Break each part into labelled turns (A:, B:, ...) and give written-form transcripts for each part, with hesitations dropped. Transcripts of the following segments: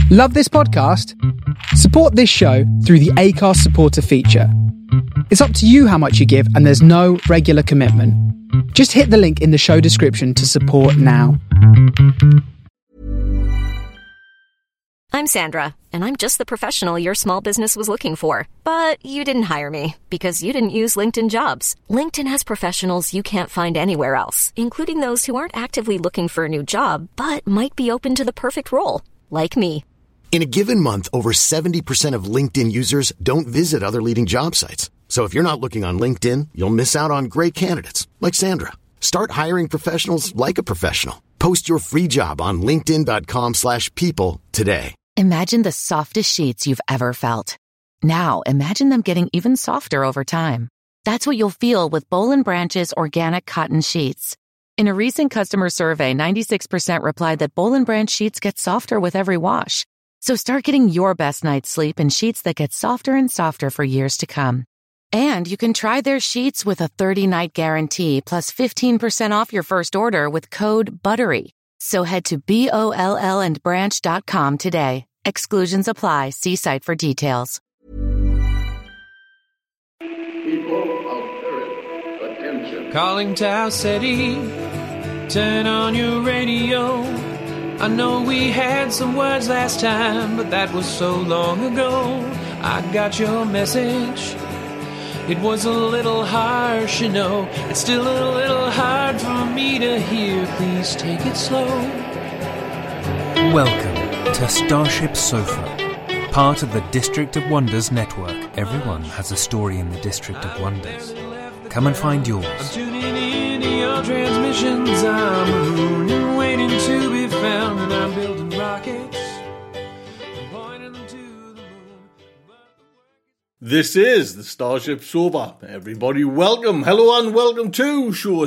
A: Love this podcast? Support this show through the Acast supporter feature. It's up to you how much you give, and there's no regular commitment. Just hit the link in the show description to support now.
B: I'm Sandra, and I'm just the professional your small business was looking for. But you didn't hire me because you didn't use LinkedIn Jobs. LinkedIn has professionals you can't find anywhere else, including those who aren't actively looking for a new job, but might be open to the perfect role, like me.
C: In a given month, over 70% of LinkedIn users don't visit other leading job sites. So if you're not looking on LinkedIn, you'll miss out on great candidates like Sandra. Start hiring professionals like a professional. Post your free job on linkedin.com/people today.
D: Imagine the softest sheets you've ever felt. Now imagine them getting even softer over time. That's what you'll feel with Boll & Branch's organic cotton sheets. In a recent customer survey, 96% replied that Boll & Branch sheets get softer with every wash. So start getting your best night's sleep in sheets that get softer and softer for years to come. And you can try their sheets with a 30-night guarantee plus 15% off your first order with code BUTTERY. So head to BOLLandbranch.com today. Exclusions apply. See site for details.
E: People of Earth, attention.
F: Calling Tau City, turn on your radio. I know we had some words last time, but that was so long ago. I got your message. It was a little harsh, you know. It's still a little hard for me to hear. Please take it slow.
G: Welcome to Starship Sofa, part of the District of Wonders network. Everyone has a story in the District of Wonders. Come and find yours.
F: I'm tuning in to your transmissions. I'm a moon and waiting to be found, and I'm building rockets. I'm pointing them to the moon.
H: This is the Starship Sofa. Everybody, welcome, hello, and welcome to show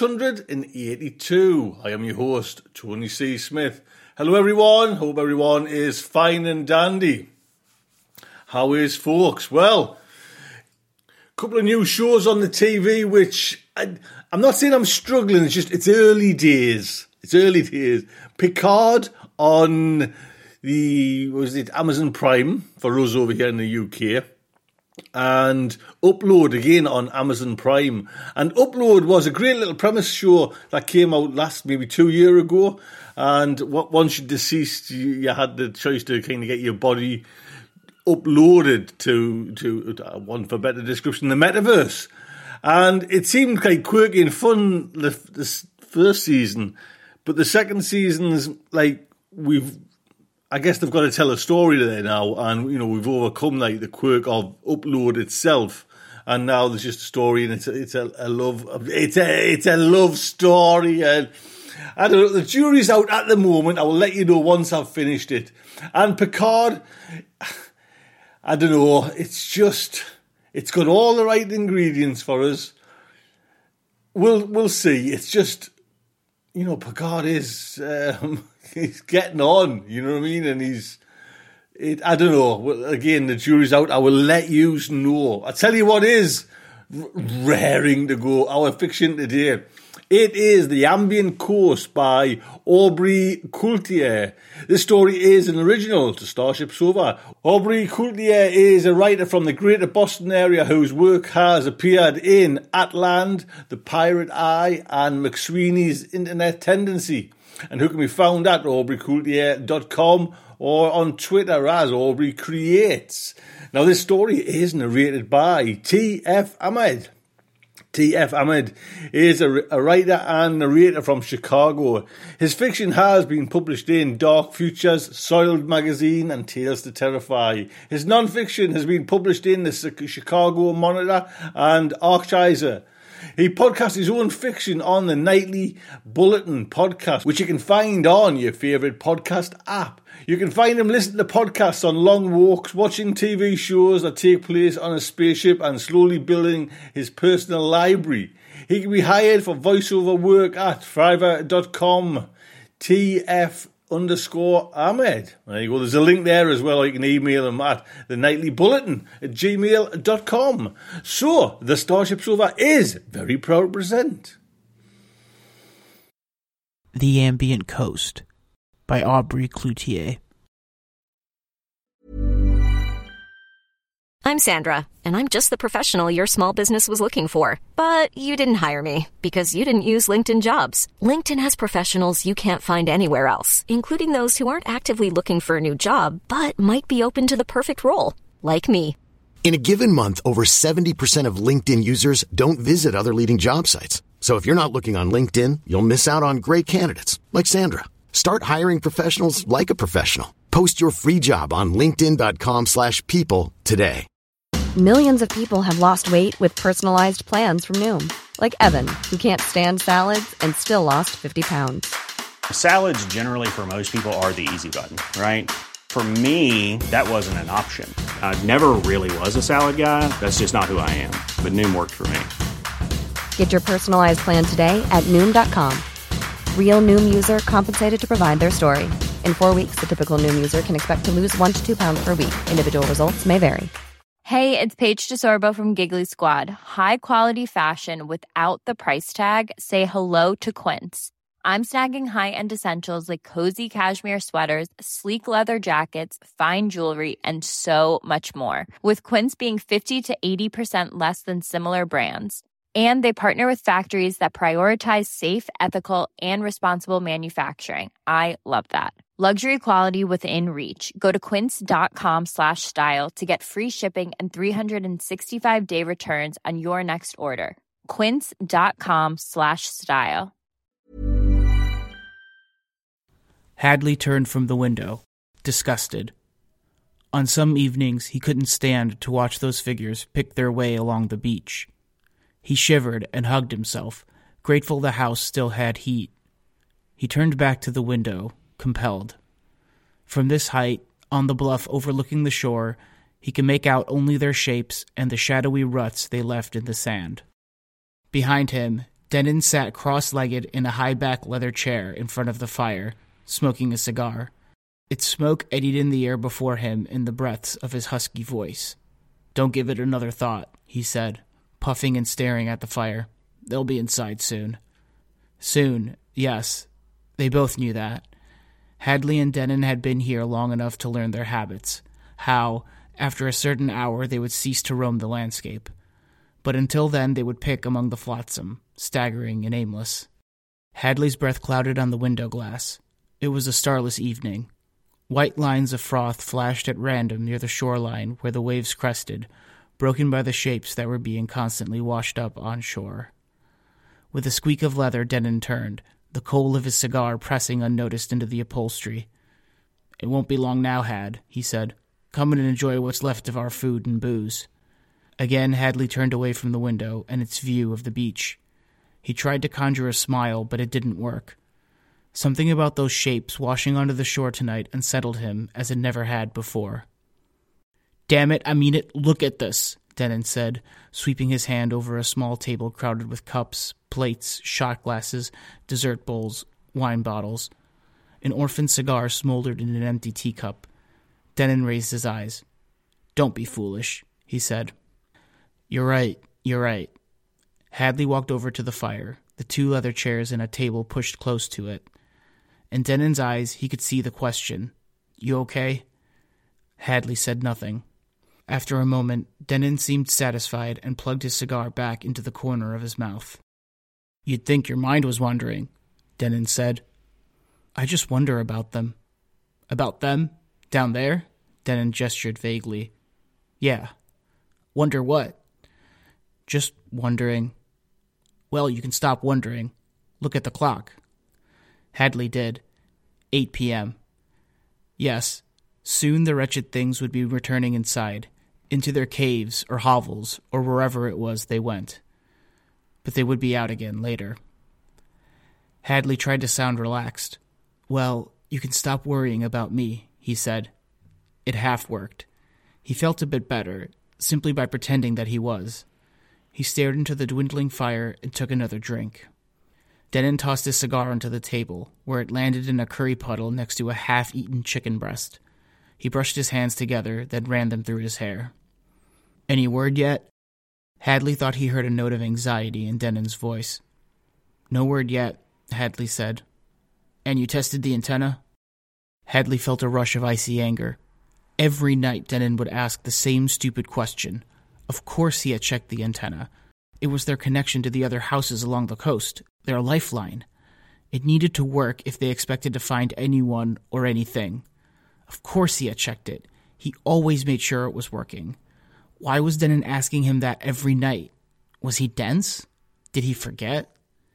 H: 682. I am your host, Tony C. Smith. Hello, everyone. Hope everyone is fine and dandy. How is, folks? Well, couple of new shows on the TV, which I'm not saying I'm struggling. It's early days. It's early days. Picard on Amazon Prime for us over here in the UK, and Upload again on Amazon Prime. And Upload was a great little premise show that came out maybe 2 years ago. And once you're deceased, you had the choice to kind of get your body uploaded to one for better description, the metaverse. And it seemed quite quirky and fun this first season, but the second season's like I guess they've got to tell a story there now, and we've overcome like the quirk of Upload itself, and now there's just a story, and it's a love story, and I don't know, the jury's out at the moment. I will let you know once I've finished it. And Picard, I don't know, it's got all the right ingredients for us. We'll see. It's just, Picard is, he's getting on, you know what I mean? And I don't know. Well, again, the jury's out. I will let you know. I tell you what is raring to go, our fiction today. It is The Ambient Coast by Aubrey Coultier. This story is an original to Starship Sofa. Aubrey Coultier is a writer from the Greater Boston area whose work has appeared in Atland, The Pirate Eye, and McSweeney's Internet Tendency, and who can be found at aubreycoultier.com or on Twitter as Aubrey Creates. Now, this story is narrated by T.F. Ahmed. T.F. Ahmed is a writer and narrator from Chicago. His fiction has been published in Dark Futures, Soiled Magazine, and Tales to Terrify. His non-fiction has been published in the Chicago Monitor and Archizer. He podcasts his own fiction on the Nightly Bulletin podcast, which you can find on your favourite podcast app. You can find him listening to podcasts on long walks, watching TV shows that take place on a spaceship, and slowly building his personal library. He can be hired for voiceover work at Fiverr.com. TF_Ahmed. There you go. There's a link there as well. You can email him at thenightly_bulletin@gmail.com. So, the Starship Sofa is very proud to present
I: The Ambient Coast by Aubrey Coultier.
B: I'm Sandra, and I'm just the professional your small business was looking for. But you didn't hire me because you didn't use LinkedIn Jobs. LinkedIn has professionals you can't find anywhere else, including those who aren't actively looking for a new job, but might be open to the perfect role, like me.
C: In a given month, over 70% of LinkedIn users don't visit other leading job sites. So if you're not looking on LinkedIn, you'll miss out on great candidates like Sandra. Start hiring professionals like a professional. Post your free job on linkedin.com/people today.
I: Millions of people have lost weight with personalized plans from Noom. Like Evan, who can't stand salads and still lost 50 pounds.
J: Salads generally for most people are the easy button, right? For me, that wasn't an option. I never really was a salad guy. That's just not who I am. But Noom worked for me.
I: Get your personalized plan today at Noom.com. Real Noom user compensated to provide their story. In 4 weeks, the typical Noom user can expect to lose 1 to 2 pounds per week. Individual results may vary.
K: Hey, it's Paige DeSorbo from Giggly Squad. High quality fashion without the price tag. Say hello to Quince. I'm snagging high-end essentials like cozy cashmere sweaters, sleek leather jackets, fine jewelry, and so much more. With Quince being 50 to 80% less than similar brands. And they partner with factories that prioritize safe, ethical, and responsible manufacturing. I love that. Luxury quality within reach. Go to quince.com/style to get free shipping and 365-day returns on your next order. Quince.com/style.
L: Hadley turned from the window, disgusted. On some evenings, he couldn't stand to watch those figures pick their way along the beach. He shivered and hugged himself, grateful the house still had heat. He turned back to the window, compelled. From this height, on the bluff overlooking the shore, he could make out only their shapes and the shadowy ruts they left in the sand. Behind him, Denon sat cross-legged in a high-back leather chair in front of the fire, smoking a cigar. Its smoke eddied in the air before him in the breaths of his husky voice. "Don't give it another thought," he said, puffing and staring at the fire. "They'll be inside soon." Soon, yes. They both knew that. Hadley and Denon had been here long enough to learn their habits, how, after a certain hour, they would cease to roam the landscape. But until then, they would pick among the flotsam, staggering and aimless. Hadley's breath clouded on the window glass. It was a starless evening. White lines of froth flashed at random near the shoreline where the waves crested, broken by the shapes that were being constantly washed up on shore. With a squeak of leather, Denon turned, the coal of his cigar pressing unnoticed into the upholstery. "It won't be long now, Had," he said. "Come and enjoy what's left of our food and booze." Again, Hadley turned away from the window and its view of the beach. He tried to conjure a smile, but it didn't work. Something about those shapes washing onto the shore tonight unsettled him as it never had before. "Damn it, I mean it, look at this," Denon said, sweeping his hand over a small table crowded with cups, plates, shot glasses, dessert bowls, wine bottles. An orphan cigar smoldered in an empty teacup. Denon raised his eyes. "Don't be foolish," he said. You're right. Hadley walked over to the fire, the 2 leather chairs and a table pushed close to it. In Denon's eyes, he could see the question. "You okay?" Hadley said nothing. After a moment, Denon seemed satisfied and plugged his cigar back into the corner of his mouth. "You'd think your mind was wandering," Denon said. "I just wonder about them." "About them? Down there?" Denon gestured vaguely. "Yeah." "Wonder what?" "Just wondering." "Well, you can stop wondering. Look at the clock." Hadley did. 8 p.m. Yes, soon the wretched things would be returning inside, into their caves or hovels or wherever it was they went. But they would be out again later. Hadley tried to sound relaxed. "Well, you can stop worrying about me," he said. It half worked. He felt a bit better, simply by pretending that he was. He stared into the dwindling fire and took another drink. Denon tossed his cigar onto the table, where it landed in a curry puddle next to a half-eaten chicken breast. He brushed his hands together, then ran them through his hair. "Any word yet?" Hadley thought he heard a note of anxiety in Denon's voice. "No word yet," Hadley said. "And you tested the antenna?" Hadley felt a rush of icy anger. Every night Denon would ask the same stupid question. Of course he had checked the antenna. It was their connection to the other houses along the coast, their lifeline. It needed to work if they expected to find anyone or anything. Of course he had checked it. He always made sure it was working. Why was Denon asking him that every night? Was he dense? Did he forget?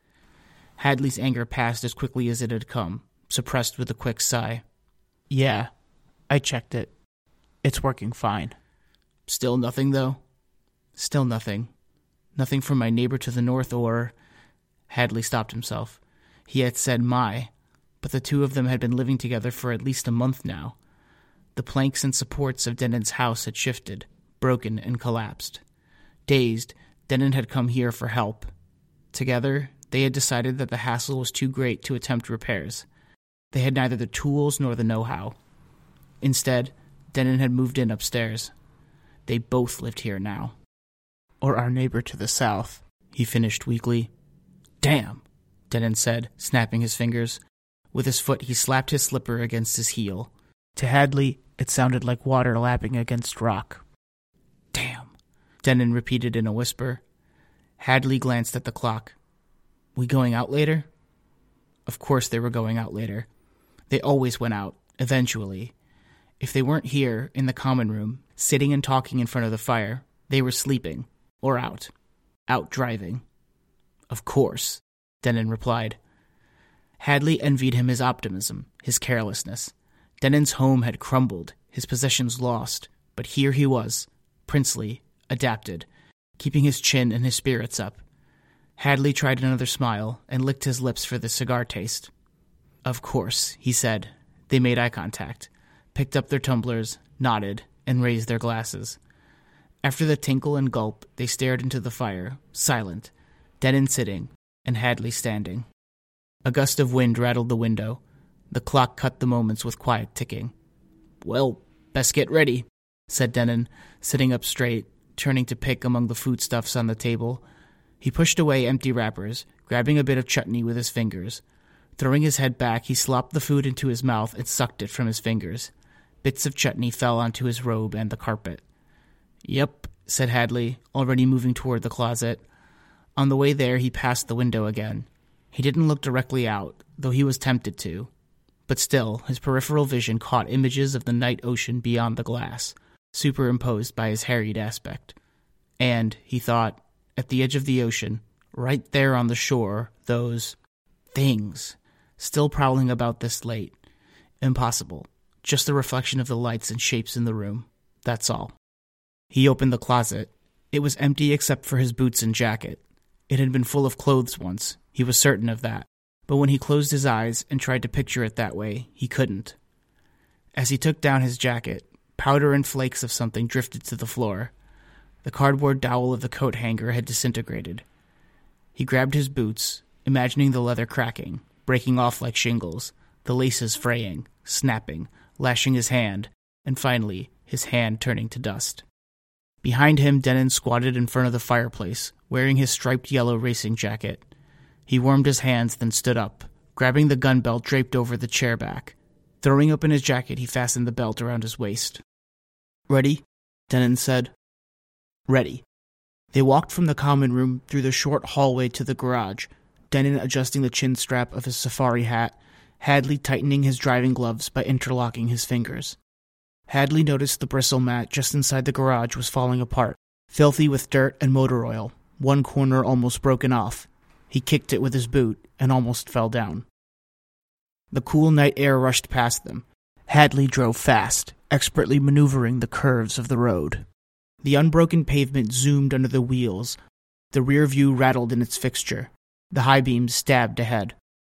L: Hadley's anger passed as quickly as it had come, suppressed with a quick sigh. Yeah, I checked it. It's working fine. Still nothing, though? Still nothing. Nothing from my neighbor to the north or... Hadley stopped himself. He had said my, but the two of them had been living together for at least a month now. The planks and supports of Denon's house had shifted, broken and collapsed. Dazed, Denon had come here for help. Together, they had decided that the hassle was too great to attempt repairs. They had neither the tools nor the know-how. Instead, Denon had moved in upstairs. They both lived here now. Or our neighbor to the south, he finished weakly. Damn, Denon said, snapping his fingers. With his foot, he slapped his slipper against his heel. To Hadley, it sounded like water lapping against rock. Damn, Denon repeated in a whisper. Hadley glanced at the clock. We going out later? Of course they were going out later. They always went out, eventually. If they weren't here, in the common room, sitting and talking in front of the fire, they were sleeping, or out. Out driving. Of course, Denon replied. Hadley envied him his optimism, his carelessness. Denon's home had crumbled, his possessions lost, but here he was, princely, adapted, keeping his chin and his spirits up. Hadley tried another smile and licked his lips for the cigar taste. Of course, he said. They made eye contact, picked up their tumblers, nodded, and raised their glasses. After the tinkle and gulp, they stared into the fire, silent, Denon sitting, and Hadley standing. A gust of wind rattled the window. The clock cut the moments with quiet ticking. Well, best get ready, said Denon, sitting up straight, turning to pick among the foodstuffs on the table. He pushed away empty wrappers, grabbing a bit of chutney with his fingers. Throwing his head back, he slopped the food into his mouth and sucked it from his fingers. Bits of chutney fell onto his robe and the carpet. Yep, said Hadley, already moving toward the closet. On the way there, he passed the window again. He didn't look directly out, though he was tempted to. But still, his peripheral vision caught images of the night ocean beyond the glass, superimposed by his harried aspect. And, he thought, at the edge of the ocean, right there on the shore, those things, still prowling about this late. Impossible. Just the reflection of the lights and shapes in the room. That's all. He opened the closet. It was empty except for his boots and jacket. It had been full of clothes once. He was certain of that. But when he closed his eyes and tried to picture it that way, he couldn't. As he took down his jacket, powder and flakes of something drifted to the floor. The cardboard dowel of the coat hanger had disintegrated. He grabbed his boots, imagining the leather cracking, breaking off like shingles, the laces fraying, snapping, lashing his hand, and finally, his hand turning to dust. Behind him, Denon squatted in front of the fireplace, wearing his striped yellow racing jacket. He warmed his hands, then stood up, grabbing the gun belt draped over the chair back. Throwing open his jacket, he fastened the belt around his waist. Ready? Denon said. Ready. They walked from the common room through the short hallway to the garage, Denon adjusting the chin strap of his safari hat, Hadley tightening his driving gloves by interlocking his fingers. Hadley noticed the bristle mat just inside the garage was falling apart, filthy with dirt and motor oil, one corner almost broken off. He kicked it with his boot and almost fell down. The cool night air rushed past them. Hadley drove fast, expertly maneuvering the curves of the road. The unbroken pavement zoomed under the wheels. The rear view rattled in its fixture. The high beams stabbed ahead.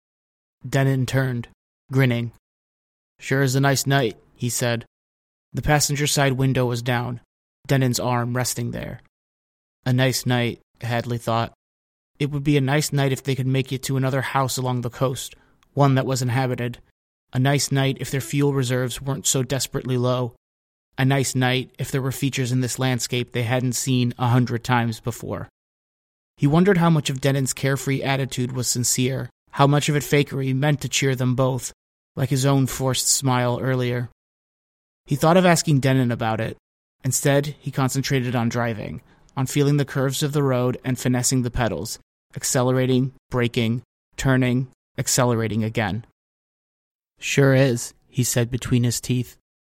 L: Denon turned, grinning. Sure is a nice night, he said. The passenger side window was down, Denon's arm resting there. A nice night, Hadley thought. It would be a nice night if they could make it to another house along the coast, one that was inhabited. A nice night if their fuel reserves weren't so desperately low. A nice night if there were features in this landscape they hadn't seen 100 times before. He wondered how much of Denon's carefree attitude was sincere, how much of it fakery meant to cheer them both, like his own forced smile earlier. He thought of asking Denon about it. Instead, he concentrated on driving, on feeling the curves of the road and finessing the pedals, accelerating, braking, turning, accelerating again. "Sure is," he said between his teeth.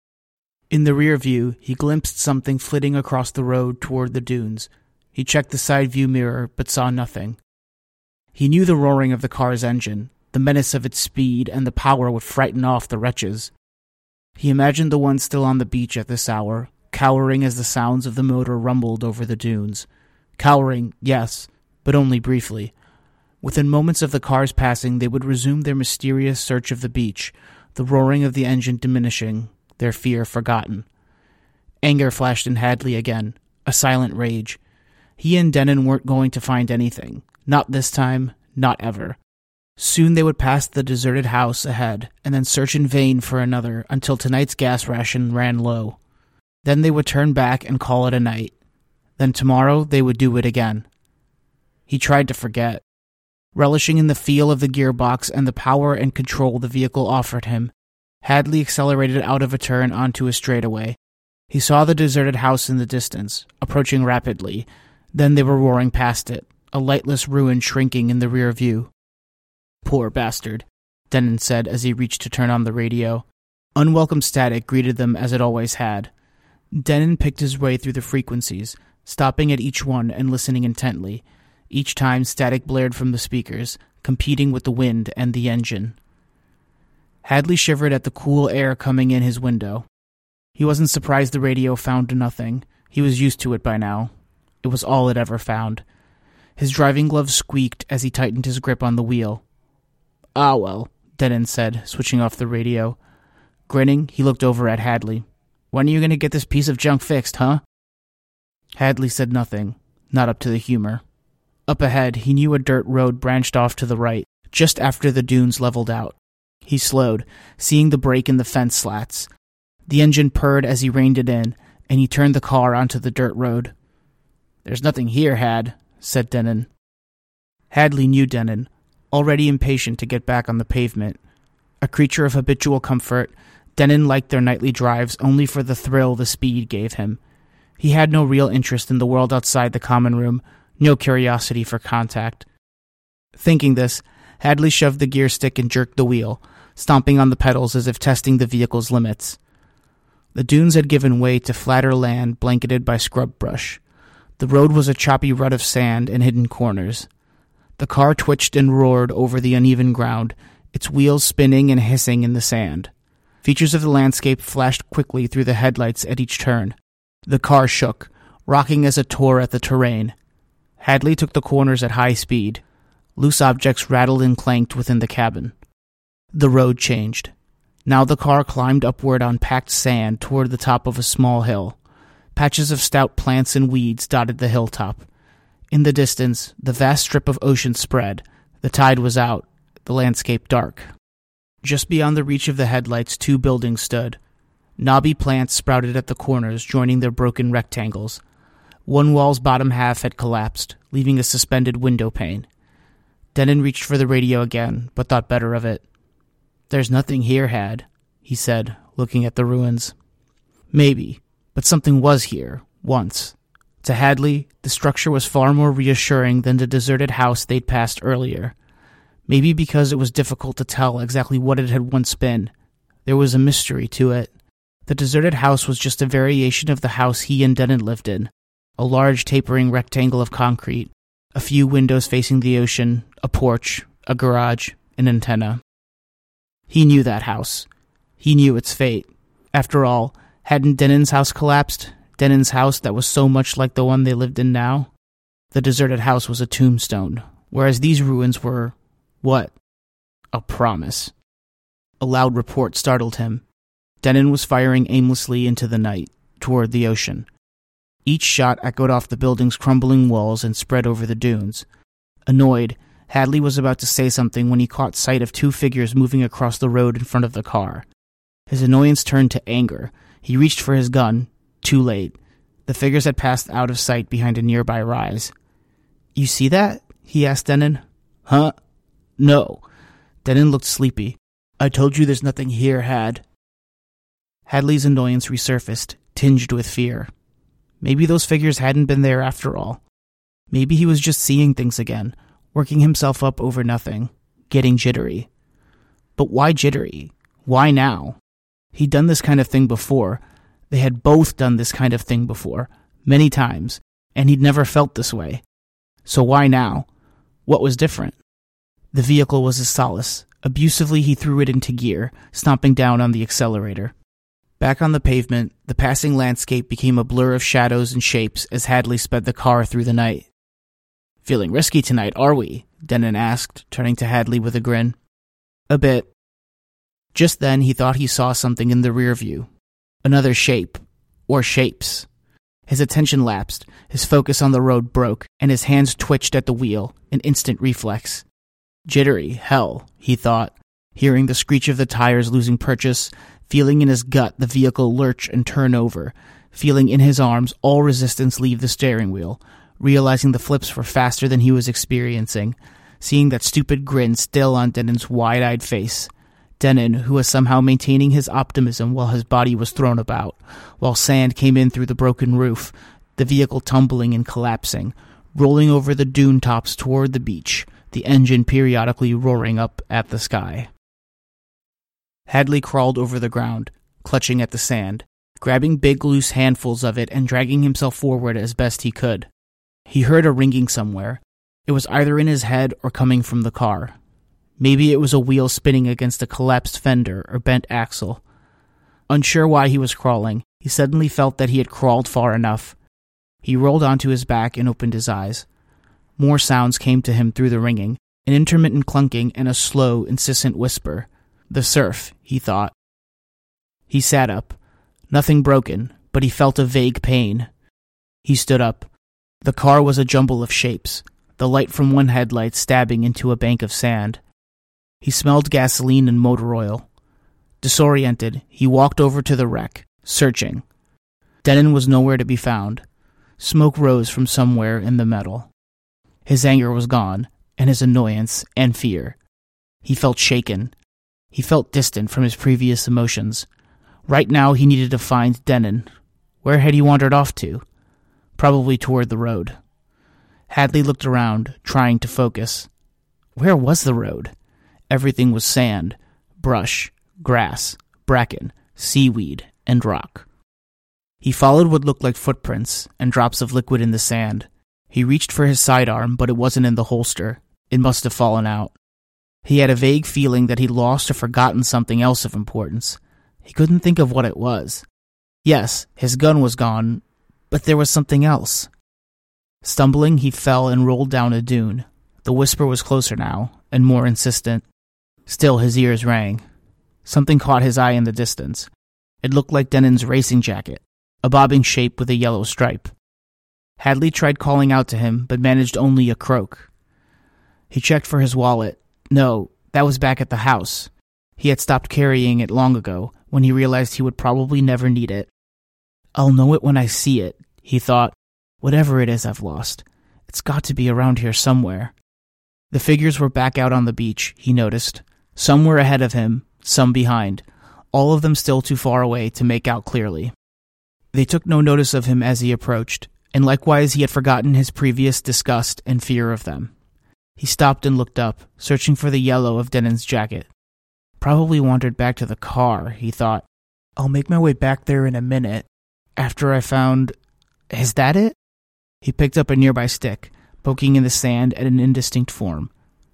L: In the rear view, he glimpsed something flitting across the road toward the dunes. He checked the side view mirror, but saw nothing. He knew the roaring of the car's engine, the menace of its speed, and the power would frighten off the wretches. He imagined the one still on the beach at this hour, cowering as the sounds of the motor rumbled over the dunes. Cowering, yes, but only briefly. Within moments of the car's passing, they would resume their mysterious search of the beach, the roaring of the engine diminishing, their fear forgotten. Anger flashed in Hadley again, a silent rage. He and Denon weren't going to find anything. Not this time, not ever. Soon they would pass the deserted house ahead, and then search in vain for another until tonight's gas ration ran low. Then they would turn back and call it a night. Then tomorrow they would do it again. He tried to forget. Relishing in the feel of the gearbox and the power and control the vehicle offered him, Hadley accelerated out of a turn onto a straightaway. He saw the deserted house in the distance, approaching rapidly. Then they were roaring past it, a lightless ruin shrinking in the rear view. "Poor bastard," Denon said as he reached to turn on the radio. Unwelcome static greeted them as it always had. Denon picked his way through the frequencies, stopping at each one and listening intently. Each time static blared from the speakers, competing with the wind and the engine. Hadley shivered at the cool air coming in his window. He wasn't surprised the radio found nothing. He was used to it by now. It was all it ever found. His driving gloves squeaked as he tightened his grip on the wheel. "Ah, well," Denon said, switching off the radio. Grinning, he looked over at Hadley. "When are you going to get this piece of junk fixed, huh?" Hadley said nothing, not up to the humor. Up ahead, he knew a dirt road branched off to the right, just after the dunes leveled out. He slowed, seeing the break in the fence slats. The engine purred as he reined it in, and he turned the car onto the dirt road. "There's nothing here, Had," said Denon. Hadley knew Denon, already impatient to get back on the pavement. A creature of habitual comfort, Denon liked their nightly drives only for the thrill the speed gave him. He had no real interest in the world outside the common room, no curiosity for contact. Thinking this, Hadley shoved the gear stick and jerked the wheel, stomping on the pedals as if testing the vehicle's limits. The dunes had given way to flatter land blanketed by scrub brush. The road was a choppy rut of sand and hidden corners. The car twitched and roared over the uneven ground, its wheels spinning and hissing in the sand. Features of the landscape flashed quickly through the headlights at each turn. The car shook, rocking as it tore at the terrain. Hadley took the corners at high speed. Loose objects rattled and clanked within the cabin. The road changed. Now the car climbed upward on packed sand toward the top of a small hill. Patches of stout plants and weeds dotted the hilltop. In the distance, the vast strip of ocean spread. The tide was out, the landscape dark. Just beyond the reach of the headlights, 2 buildings stood. Knobby plants sprouted at the corners, joining their broken rectangles. One wall's bottom half had collapsed, leaving a suspended window pane. Denon reached for the radio again, but thought better of it. "There's nothing here, Had," he said, looking at the ruins. Maybe, but something was here, once. To Hadley, the structure was far more reassuring than the deserted house they'd passed earlier. Maybe because it was difficult to tell exactly what it had once been. There was a mystery to it. The deserted house was just a variation of the house he and Denon lived in. A large tapering rectangle of concrete, a few windows facing the ocean, a porch, a garage, an antenna. He knew that house. He knew its fate. After all, hadn't Denon's house collapsed? Denon's house that was so much like the one they lived in now? The deserted house was a tombstone, whereas these ruins were... what? A promise. A loud report startled him. Denon was firing aimlessly into the night, toward the ocean. Each shot echoed off the building's crumbling walls and spread over the dunes. Annoyed, Hadley was about to say something when he caught sight of 2 figures moving across the road in front of the car. His annoyance turned to anger. He reached for his gun. Too late. The figures had passed out of sight behind a nearby rise. "You see that?" he asked Denon. "Huh? No." Denon looked sleepy. "I told you there's nothing here, Had." Hadley's annoyance resurfaced, tinged with fear. Maybe those figures hadn't been there after all. Maybe he was just seeing things again, working himself up over nothing, getting jittery. But why jittery? Why now? He'd done this kind of thing before. They had both done this kind of thing before, many times, and he'd never felt this way. So why now? What was different? The vehicle was his solace. Abusively, he threw it into gear, stomping down on the accelerator. Back on the pavement, the passing landscape became a blur of shadows and shapes as Hadley sped the car through the night. "Feeling risky tonight, are we?" Denon asked, turning to Hadley with a grin. "A bit." Just then, he thought he saw something in the rear view. Another shape. Or shapes. His attention lapsed, his focus on the road broke, and his hands twitched at the wheel, an instant reflex. Jittery, hell, he thought, hearing the screech of the tires losing purchase, feeling in his gut the vehicle lurch and turn over, feeling in his arms all resistance leave the steering wheel, realizing the flips were faster than he was experiencing, seeing that stupid grin still on Denon's wide-eyed face. Denon, who was somehow maintaining his optimism while his body was thrown about, while sand came in through the broken roof, the vehicle tumbling and collapsing, rolling over the dune tops toward the beach, the engine periodically roaring up at the sky. Hadley crawled over the ground, clutching at the sand, grabbing big loose handfuls of it and dragging himself forward as best he could. He heard a ringing somewhere. It was either in his head or coming from the car. Maybe it was a wheel spinning against a collapsed fender or bent axle. Unsure why he was crawling, he suddenly felt that he had crawled far enough. He rolled onto his back and opened his eyes. More sounds came to him through the ringing, an intermittent clunking and a slow, insistent whisper. The surf, he thought. He sat up. Nothing broken, but he felt a vague pain. He stood up. The car was a jumble of shapes, the light from one headlight stabbing into a bank of sand. He smelled gasoline and motor oil. Disoriented, he walked over to the wreck, searching. Denon was nowhere to be found. Smoke rose from somewhere in the metal. His anger was gone, and his annoyance and fear. He felt shaken. He felt distant from his previous emotions. Right now he needed to find Denon. Where had he wandered off to? Probably toward the road. Hadley looked around, trying to focus. Where was the road? Everything was sand, brush, grass, bracken, seaweed, and rock. He followed what looked like footprints and drops of liquid in the sand. He reached for his sidearm, but it wasn't in the holster. It must have fallen out. He had a vague feeling that he'd lost or forgotten something else of importance. He couldn't think of what it was. Yes, his gun was gone, but there was something else. Stumbling, he fell and rolled down a dune. The whisper was closer now, and more insistent. Still, his ears rang. Something caught his eye in the distance. It looked like Denon's racing jacket, a bobbing shape with a yellow stripe. Hadley tried calling out to him, but managed only a croak. He checked for his wallet. No, that was back at the house. He had stopped carrying it long ago, when he realized he would probably never need it. I'll know it when I see it, he thought. Whatever it is I've lost. It's got to be around here somewhere. The figures were back out on the beach, he noticed. Some were ahead of him, some behind, all of them still too far away to make out clearly. They took no notice of him as he approached, and likewise he had forgotten his previous disgust and fear of them. He stopped and looked up, searching for the yellow of Denon's jacket. Probably wandered back to the car, he thought. I'll make my way back there in a minute, after I found... Is that it? He picked up a nearby stick, poking in the sand at an indistinct form.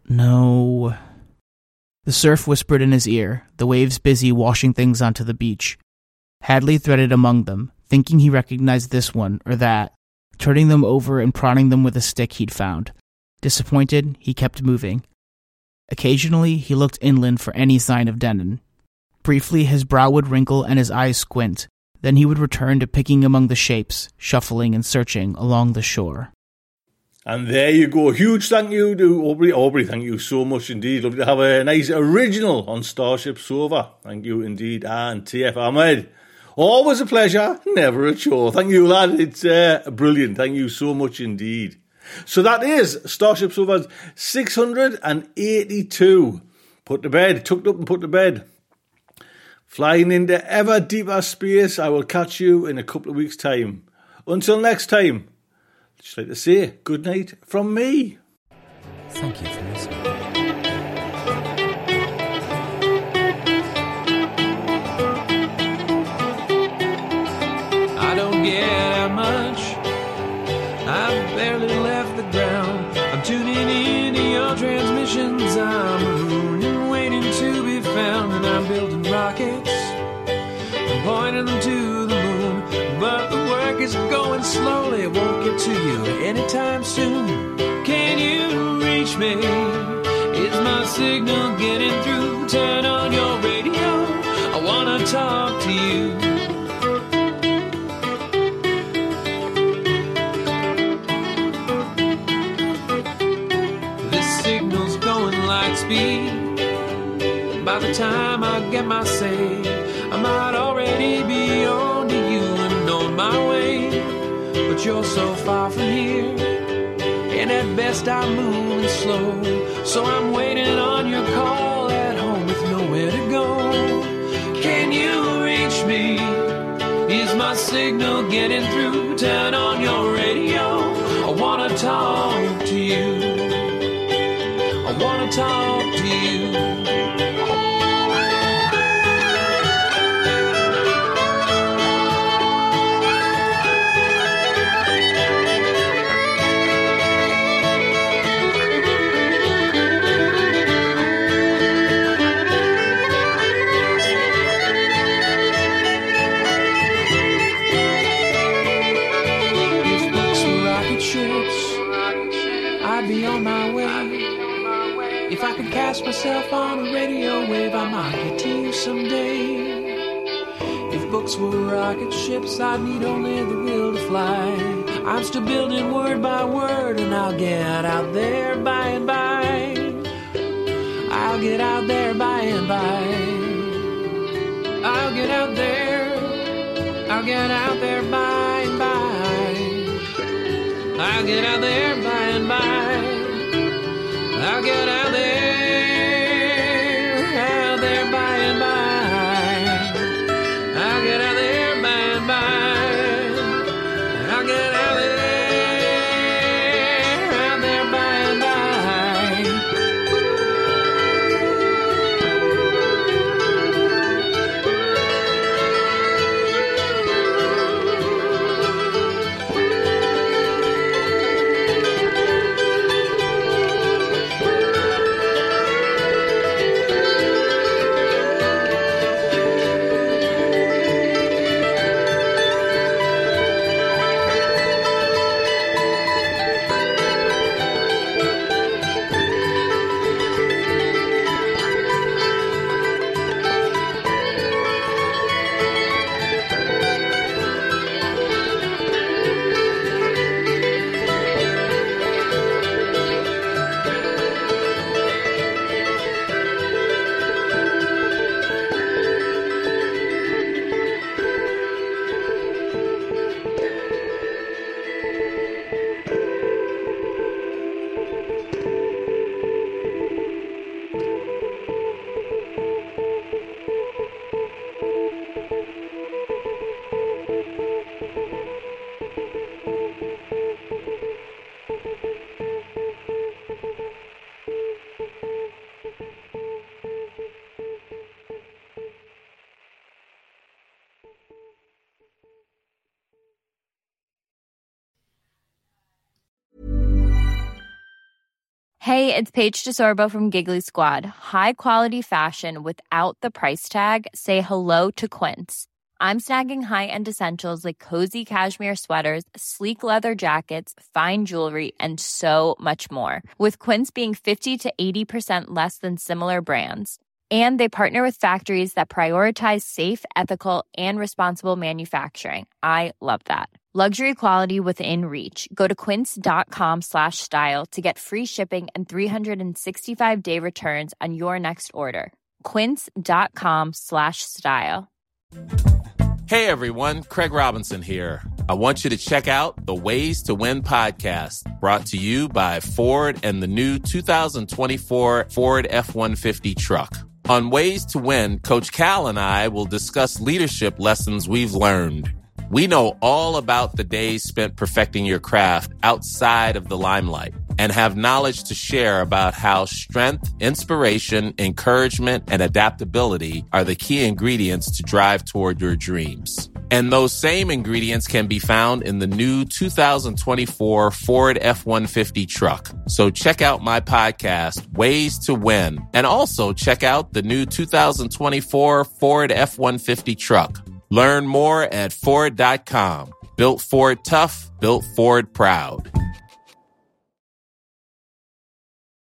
L: No... The surf whispered in his ear, the waves busy washing things onto the beach. Hadley threaded among them, thinking he recognized this one or that, turning them over and prodding them with a stick he'd found. Disappointed, he kept moving. Occasionally, he looked inland for any sign of Denon. Briefly, his brow would wrinkle and his eyes squint. Then he would return to picking among the shapes, shuffling and searching along the shore.
H: And there you go. Huge thank you to Aubrey. Aubrey, thank you so much indeed. Lovely to have a nice original on Starship Sofa. Thank you indeed. And TF Ahmed. Always a pleasure, never a chore. Thank you, lad. It's brilliant. Thank you so much indeed. So that is Starship Sofa's 682. Put to bed. Tucked up and put to bed. Flying into ever deeper space. I will catch you in a couple of weeks' time. Until next time, I'd just like to say good night from me.
G: Thank you for listening.
F: I don't get out much. I've barely left the ground. I'm tuning into your transmissions. I'm mooning, waiting to be found. And I'm building rockets, I'm pointing them to the moon. But the work is going slowly, won't get to you anytime soon. Can you reach me? Is my signal getting through? Turn on your radio, I wanna talk to you. This signal's going light speed. By the time I get my say, I might already be on to you and on my way. But you're so far from here, and at best I'm moving slow. So I'm waiting on your call at home with nowhere to go. Can you reach me? Is my signal getting through? Turn on your radio, I wanna talk to you. I wanna talk to you. I'd be on my way. If I could cast myself on a radio wave, I might get to you someday. If books were rocket ships, I'd need only the will to fly. I'm still building word by word, and I'll get out there by and by. I'll get out there by and by. I'll get out there. I'll get out there by and by. I'll get out there by and by. I'll get out there by and by. I'll get out there by and by. I'll get out there by and by.
K: Hey, it's Paige DeSorbo from Giggly Squad. High quality fashion without the price tag. Say hello to Quince. I'm snagging high-end essentials like cozy cashmere sweaters, sleek leather jackets, fine jewelry, and so much more. With Quince being 50 to 80% less than similar brands. And they partner with factories that prioritize safe, ethical, and responsible manufacturing. I love that. Luxury quality within reach. Go to quince.com/style to get free shipping and 365-day returns on your next order. Quince.com/style.
M: Hey everyone, Craig Robinson here. I want you to check out the Ways to Win podcast, brought to you by Ford and the new 2024 Ford F-150 truck. On Ways to Win, Coach Cal and I will discuss leadership lessons we've learned. We know all about the days spent perfecting your craft outside of the limelight and have knowledge to share about how strength, inspiration, encouragement, and adaptability are the key ingredients to drive toward your dreams. And those same ingredients can be found in the new 2024 Ford F-150 truck. So check out my podcast, Ways to Win, and also check out the new 2024 Ford F-150 truck. Learn more at Ford.com. Built Ford tough, built Ford proud.